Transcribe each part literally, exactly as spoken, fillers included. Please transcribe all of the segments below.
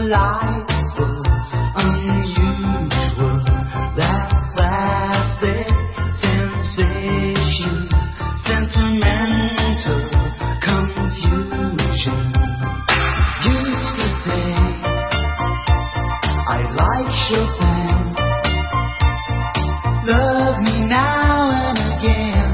delightful, unusual, that classic sensation, sentimental confusion. Used to say I like Chopin, love me now and again.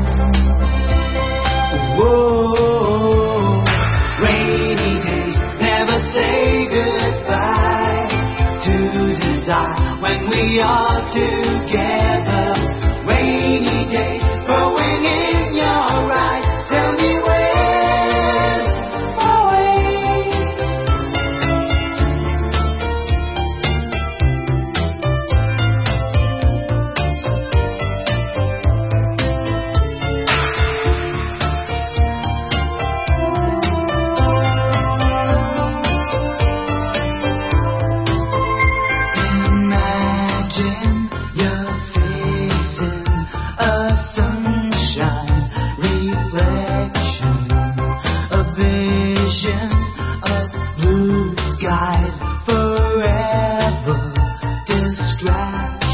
Whoa, rainy days never say goodbye to desire when we are together. Rainy days growing in your eyes, tell me where's away. Imagine you're facing a sunshine reflection, a vision of blue skies, forever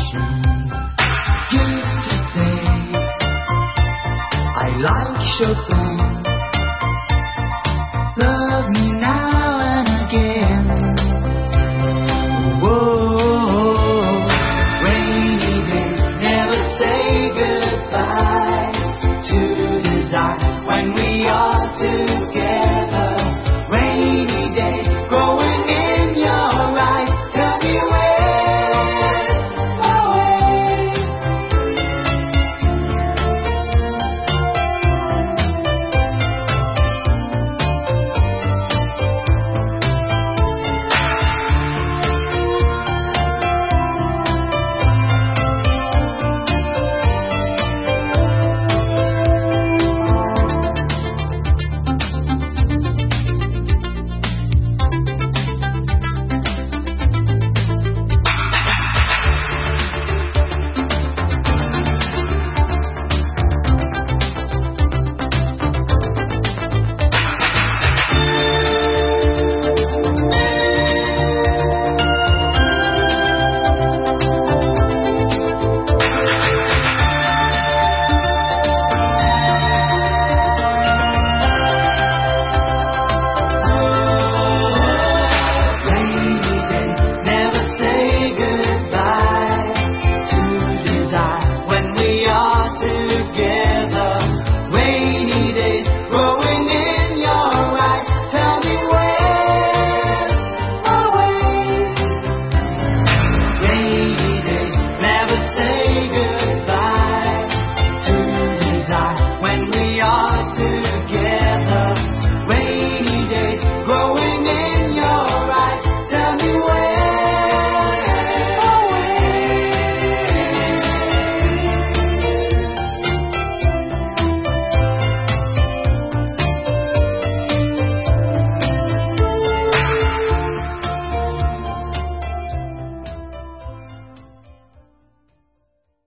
distractions. Used to say I like Chopin,